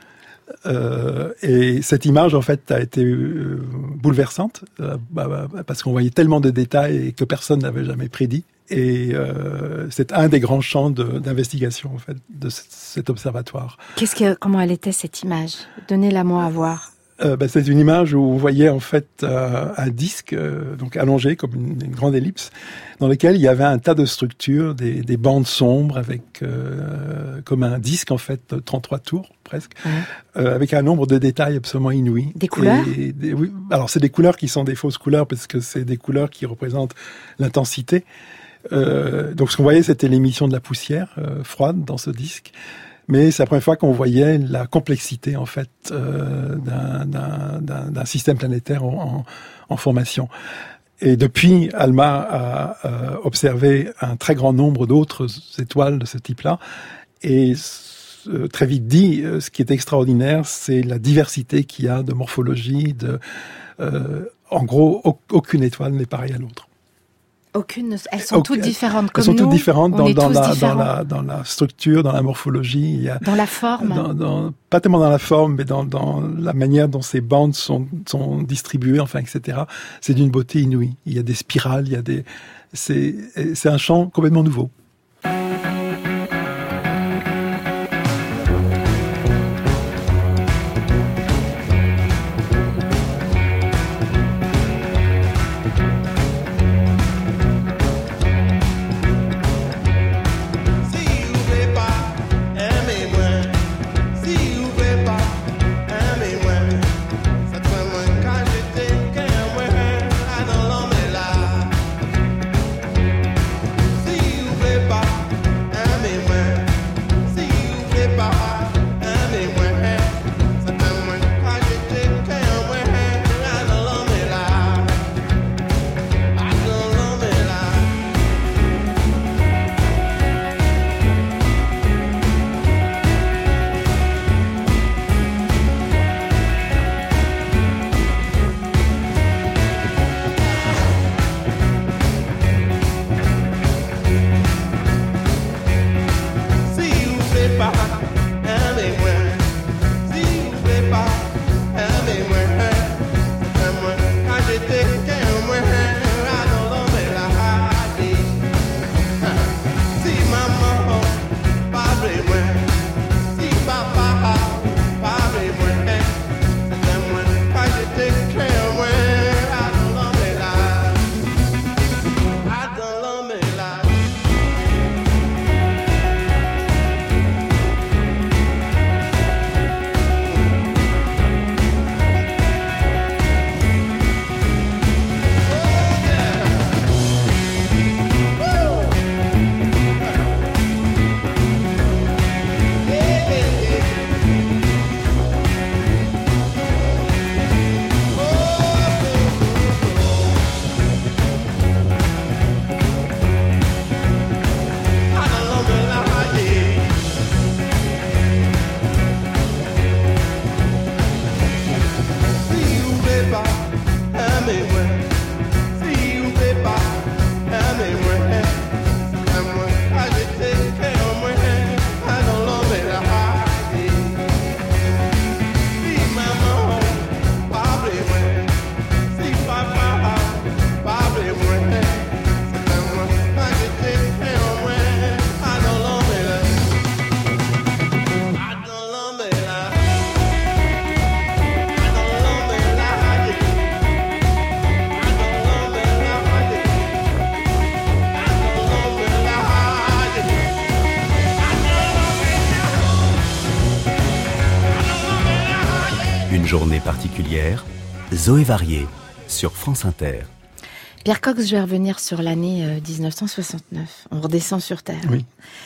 Speaker 6: Et cette image, en fait, a été bouleversante parce qu'on voyait tellement de détails que personne n'avait jamais prédit. Et c'est un des grands champs d'investigation, en fait, de cet observatoire.
Speaker 5: Comment elle était, cette image? Donnez-la-moi à voir.
Speaker 6: C'est une image où vous voyez en fait un disque donc allongé comme une grande ellipse dans lequel il y avait un tas de structures, des bandes sombres avec comme un disque en fait 33 tours presque, avec un nombre de détails absolument inouïs.
Speaker 5: Des couleurs?
Speaker 6: Oui, alors c'est des couleurs qui sont des fausses couleurs parce que c'est des couleurs qui représentent l'intensité. Donc ce qu'on voyait, c'était l'émission de la poussière froide dans ce disque. Mais c'est la première fois qu'on voyait la complexité, en fait, d'un système planétaire en formation. Et depuis, Alma a observé un très grand nombre d'autres étoiles de ce type-là. Et très vite dit, ce qui est extraordinaire, c'est la diversité qu'il y a de morphologie. En gros, aucune étoile n'est pareille à l'autre.
Speaker 5: Elles sont toutes différentes comme nous.
Speaker 6: Elles sont toutes différentes dans
Speaker 5: la
Speaker 6: structure, dans la morphologie.
Speaker 5: Dans la forme.
Speaker 6: Pas tellement dans la forme, mais dans la manière dont ces bandes sont distribuées, enfin, etc. C'est d'une beauté inouïe. Il y a des spirales, c'est un champ complètement nouveau.
Speaker 7: Une journée particulière, Zoé Varier, sur France Inter.
Speaker 5: Pierre Cox, je vais revenir sur l'année 1969. On redescend sur Terre.
Speaker 6: Oui.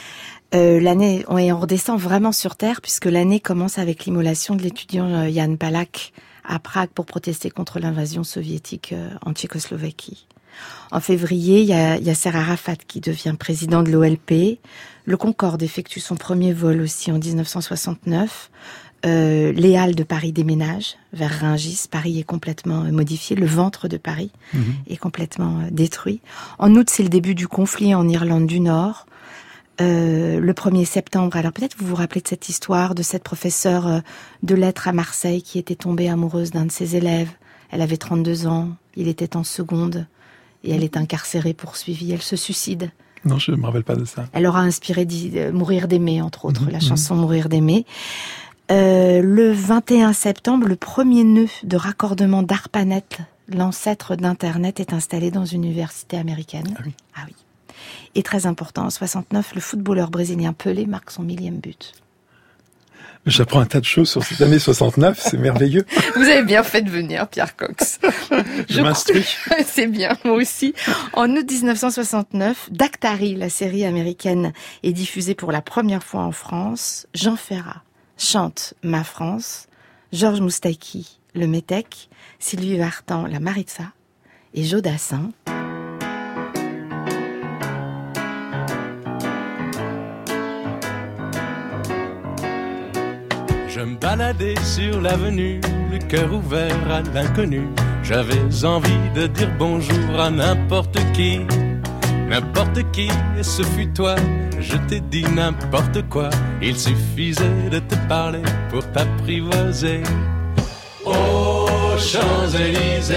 Speaker 5: On redescend vraiment sur Terre puisque l'année commence avec l'immolation de l'étudiant Jan Palach à Prague pour protester contre l'invasion soviétique en Tchécoslovaquie. En février, il y a Yasser Arafat qui devient président de l'OLP. Le Concorde effectue son premier vol aussi en 1969. Les Halles de Paris déménagent vers Rungis. Paris est complètement modifié. Le ventre de Paris est complètement détruit. En août, c'est le début du conflit en Irlande du Nord. Le 1er septembre, alors peut-être vous vous rappelez de cette histoire de cette professeure de lettres à Marseille qui était tombée amoureuse d'un de ses élèves. Elle avait 32 ans, il était en seconde et elle est incarcérée, poursuivie. Elle se suicide.
Speaker 6: Non, je ne me rappelle pas de ça.
Speaker 5: Elle aura inspiré Mourir d'aimer, entre autres, la chanson Mourir d'aimer. Le 21 septembre, le premier nœud de raccordement d'ARPANET, l'ancêtre d'Internet, est installé dans une université américaine. Ah oui. Et très important, en 69, le footballeur brésilien Pelé marque son 1000e but.
Speaker 6: J'apprends un tas de choses sur cette année 69, c'est merveilleux.
Speaker 5: Vous avez bien fait de venir, Pierre Cox.
Speaker 6: Je m'instruis.
Speaker 5: C'est bien, moi aussi. En août 1969, Daktari, la série américaine, est diffusée pour la première fois en France. Jean Ferrat chante Ma France, Georges Moustaki, le Métèque, Sylvie Vartan, la Maritza, et Joe Dassin.
Speaker 1: Je me baladais sur l'avenue, le cœur ouvert à l'inconnu. J'avais envie de dire bonjour à n'importe qui, et ce fut toi. Je t'ai dit n'importe quoi, il suffisait de te parler pour t'apprivoiser. Aux Champs-Élysées,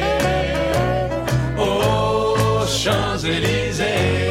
Speaker 1: aux Champs-Élysées,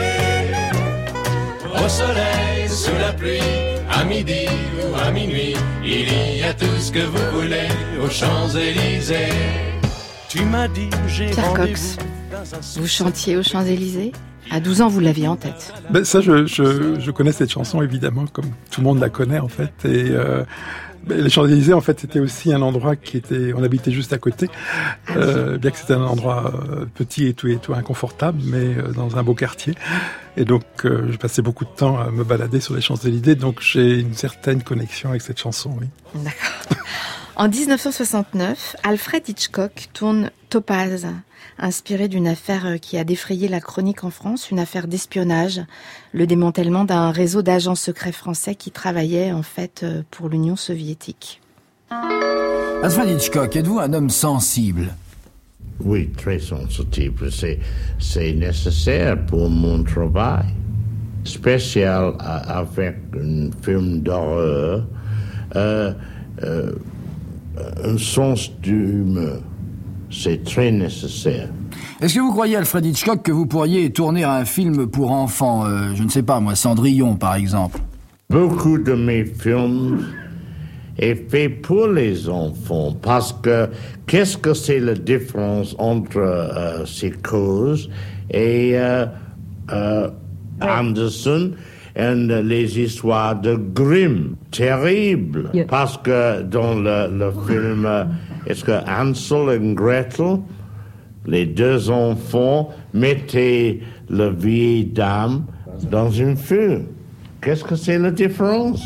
Speaker 1: au soleil, sous la pluie, à midi ou à minuit, il y a tout ce que vous voulez aux Champs-Élysées. Tu m'as dit, j'ai
Speaker 5: Pierre Cox, vous chantiez aux Champs-Élysées ? À 12 ans, vous l'aviez en tête.
Speaker 6: Ben ça, je connais cette chanson, évidemment, comme tout le monde la connaît, en fait. Et les Champs-Élysées, en fait, c'était aussi un endroit on habitait juste à côté. Bien que c'était un endroit petit et tout inconfortable, mais dans un beau quartier. Et donc, je passais beaucoup de temps à me balader sur les Champs-Élysées, donc j'ai une certaine connexion avec cette chanson, oui.
Speaker 5: D'accord. En 1969, Alfred Hitchcock tourne Topaz, inspiré d'une affaire qui a défrayé la chronique en France, une affaire d'espionnage, le démantèlement d'un réseau d'agents secrets français qui travaillaient en fait pour l'Union soviétique.
Speaker 22: Alfred Hitchcock, êtes-vous un homme sensible ?
Speaker 23: Oui, très sensible. C'est nécessaire pour mon travail. Spécial avec un film d'horreur, un sens d'humour. C'est très nécessaire.
Speaker 22: Est-ce que vous croyez, Alfred Hitchcock, que vous pourriez tourner un film pour enfants, je ne sais pas moi, Cendrillon par exemple ?
Speaker 23: Beaucoup de mes films est fait pour les enfants parce que qu'est-ce que c'est la différence entre ces causes et Anderson et les histoires de Grimm, terrible, parce que dans le film, est-ce que Hansel et Gretel, les deux enfants mettaient la vieille dame dans une feu. Qu'est-ce que c'est la différence?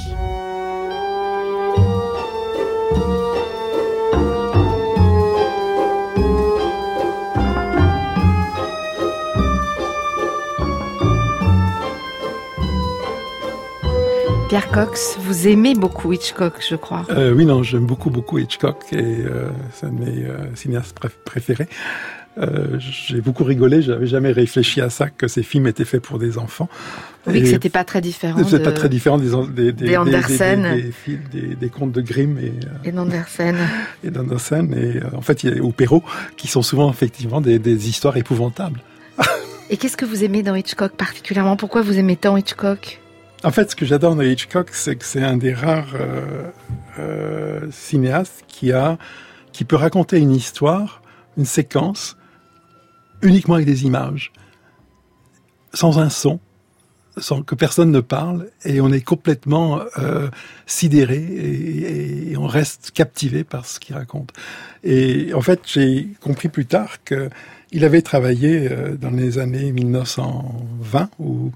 Speaker 5: Pierre Cox, vous aimez beaucoup Hitchcock, je crois.
Speaker 6: Oui, non, j'aime beaucoup Hitchcock et c'est un de mes cinéastes préférés. J'ai beaucoup rigolé, j'avais jamais réfléchi à ça, que ces films étaient faits pour des enfants.
Speaker 5: Oui, que c'était pas très différent.
Speaker 6: C'était pas très différent des
Speaker 5: Andersen,
Speaker 6: des contes de Grimm
Speaker 5: et d'Andersen.
Speaker 6: Et d'Andersen et en fait il y a ou Perrault qui sont souvent effectivement des histoires épouvantables.
Speaker 5: Et qu'est-ce que vous aimez dans Hitchcock particulièrement? Pourquoi vous aimez tant Hitchcock?
Speaker 6: En fait, ce que j'adore dans Hitchcock, c'est que c'est un des rares cinéastes qui peut raconter une histoire, une séquence, uniquement avec des images, sans un son, sans que personne ne parle, et on est complètement sidéré et on reste captivé par ce qu'il raconte. Et en fait, j'ai compris plus tard que il avait travaillé dans les années 1920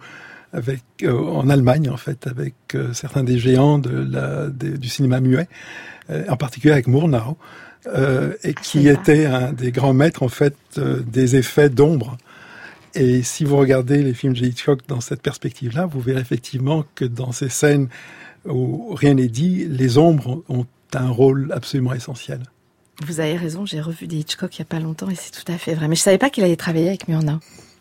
Speaker 6: en Allemagne, en fait, avec certains des géants du cinéma muet, en particulier avec Murnau, et qui était un des grands maîtres, en fait, des effets d'ombre. Et si vous regardez les films de Hitchcock dans cette perspective-là, vous verrez effectivement que dans ces scènes où rien n'est dit, les ombres ont un rôle absolument essentiel.
Speaker 5: Vous avez raison, j'ai revu des Hitchcock il n'y a pas longtemps et c'est tout à fait vrai. Mais je ne savais pas qu'il allait travailler avec Murnau.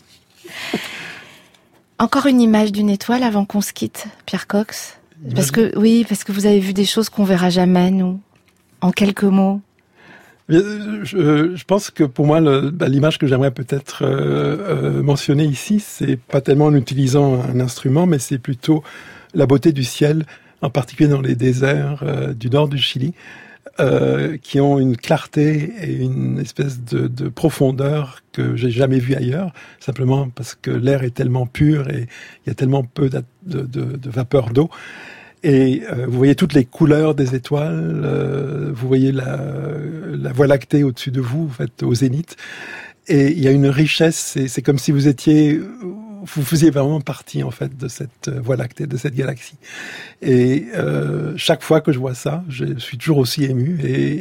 Speaker 5: Encore une image d'une étoile avant qu'on se quitte, Pierre Cox. Parce que vous avez vu des choses qu'on verra jamais, nous. En quelques mots.
Speaker 6: Je pense que pour moi, l'image que j'aimerais peut-être mentionner ici, c'est pas tellement en utilisant un instrument, mais c'est plutôt la beauté du ciel, en particulier dans les déserts du nord du Chili, qui ont une clarté et une espèce de profondeur que j'ai jamais vue ailleurs, simplement parce que l'air est tellement pur et il y a tellement peu de vapeur d'eau. Et vous voyez toutes les couleurs des étoiles, vous voyez la Voie lactée au-dessus de vous, en fait, au zénith. Et il y a une richesse, c'est comme si vous faisiez vraiment partie, en fait, de cette Voie lactée, de cette galaxie. Et chaque fois que je vois ça, je suis toujours aussi ému. Et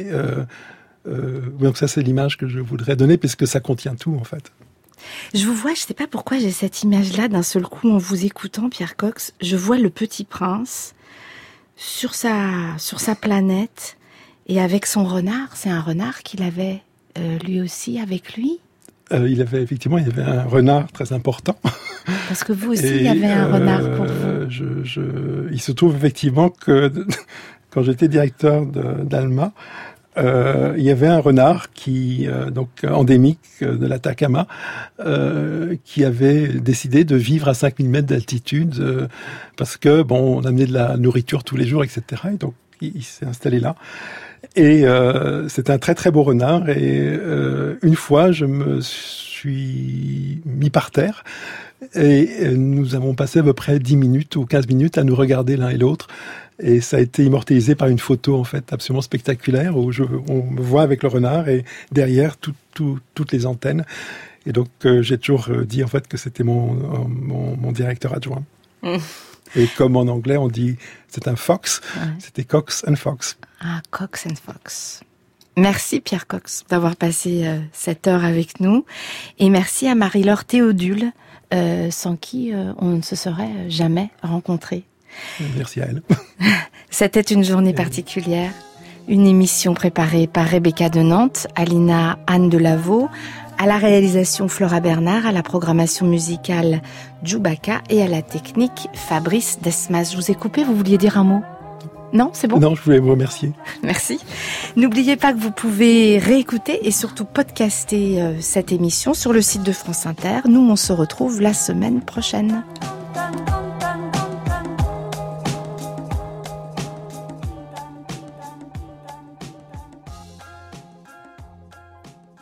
Speaker 6: donc ça, c'est l'image que je voudrais donner, puisque ça contient tout, en fait.
Speaker 5: Je vous vois, je sais pas pourquoi j'ai cette image-là d'un seul coup en vous écoutant, Pierre Cox. Je vois le Petit Prince sur sa planète et avec son renard. C'est un renard qu'il avait lui aussi avec lui.
Speaker 6: Il y avait un renard très important.
Speaker 5: Parce que vous aussi, il y avait un renard pour vous.
Speaker 6: Il se trouve effectivement que quand j'étais directeur d'Alma, il y avait un renard donc endémique de l'Atacama, qui avait décidé de vivre à 5000 mètres d'altitude, parce que on amenait de la nourriture tous les jours, etc. Et donc il s'est installé là. Et c'est un très très beau renard. Et une fois, je me suis mis par terre. Et nous avons passé à peu près 10 minutes ou 15 minutes à nous regarder l'un et l'autre. Et ça a été immortalisé par une photo, en fait, absolument spectaculaire, où on me voit avec le renard et derrière toutes les antennes. Et donc, j'ai toujours dit, en fait, que c'était mon directeur adjoint. Et comme en anglais, on dit, c'est un fox, c'était Cox and Fox.
Speaker 5: Ah, Cox and Fox. Merci Pierre Cox d'avoir passé cette heure avec nous. Et merci à Marie-Laure Théodule, sans qui on ne se serait jamais rencontrés.
Speaker 6: Merci à elle.
Speaker 5: C'était une journée particulière, une émission préparée par Rebecca de Nantes, Alina Anne de Lavaux, à la réalisation Flora Bernard, à la programmation musicale Djoubaka et à la technique Fabrice Desmas. Je vous ai coupé, vous vouliez dire un mot ? Non, c'est bon ?
Speaker 6: Non, je voulais vous remercier.
Speaker 5: Merci. N'oubliez pas que vous pouvez réécouter et surtout podcaster cette émission sur le site de France Inter. Nous, on se retrouve la semaine prochaine.